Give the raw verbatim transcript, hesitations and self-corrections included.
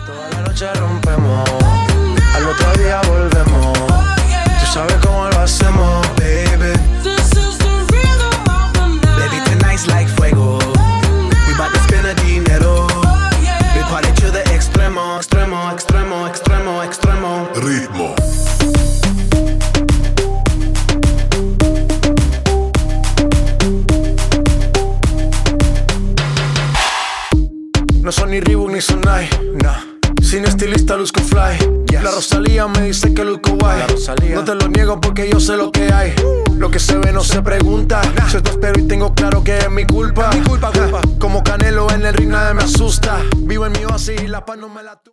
Toda la noche rompemos, al otro día volvemos. Tú sabes cómo lo hacemos, baby. Baby, tonight's like fuego. We bout to spend the dinero. We party to the extremo, extremo, extremo, extremo, extremo. Ritmo. No son ni Reebok ni Sonai, nah. Sin estilista luzco fly, yes. La Rosalía me dice que luzco guay. No te lo niego porque yo sé lo que hay. Lo que se ve no se pregunta, nah. Yo te espero y tengo claro que es mi culpa, es mi culpa, culpa. Como Canelo en el ring nadie me asusta. Vivo en mi oasis y la paz no me la tu